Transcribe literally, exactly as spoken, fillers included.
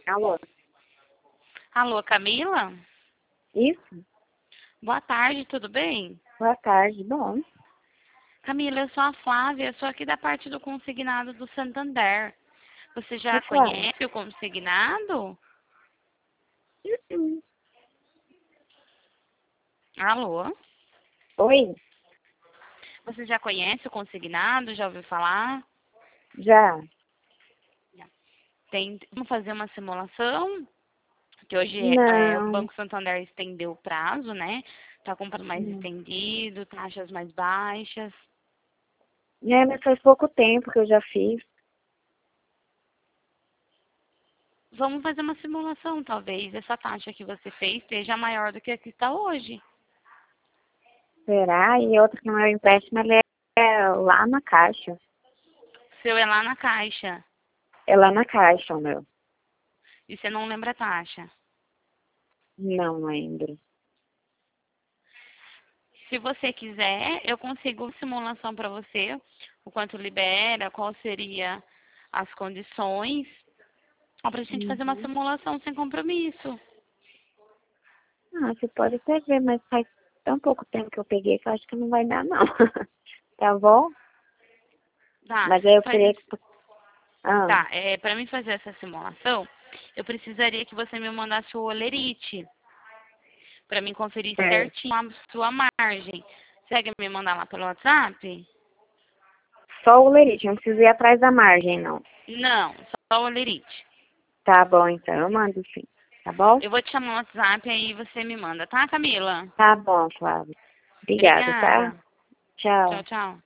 Alô? Alô, Camila? Isso? Boa tarde, tudo bem? Boa tarde. Bom. Camila, eu sou a Flávia, sou aqui da parte do consignado do Santander. Você já Oi, Flávia. conhece o consignado? Uhum. Alô? Oi? Você já conhece o consignado? Já ouviu falar? Já? Tem, vamos fazer uma simulação? Que hoje é, o Não. Banco Santander estendeu o prazo, né? Tá com prazo mais Hum. estendido, taxas mais baixas. É, mas faz pouco tempo que eu já fiz. Vamos fazer uma simulação, talvez essa taxa que você fez seja maior do que a que está hoje. Será? E outra que não é o empréstimo, ele é lá na caixa. O seu é lá na caixa É lá na caixa, o meu. e você não lembra a taxa. Não lembro. Se você quiser, eu consigo uma simulação para você, o quanto libera, qual seria as condições, para a gente fazer uma Uhum. simulação sem compromisso. Ah, você pode até ver, mas faz tão pouco tempo que eu peguei que eu acho que não vai dar, não. Tá bom? Tá, Mas aí eu faz, queria que... Ah, tá, é, para mim fazer essa simulação, eu precisaria que você me mandasse o olerite, para mim conferir certo. certinho a sua margem. Você quer me mandar lá pelo WhatsApp? Só o lerite, não precisa ir atrás da margem, não. Não, só o olerite. Tá bom, então. Eu mando sim. Tá bom? Eu vou te chamar no WhatsApp aí você me manda, tá, Camila? Tá bom, Flávia. Obrigada, tá? Obrigada. Tchau. Tchau, tchau.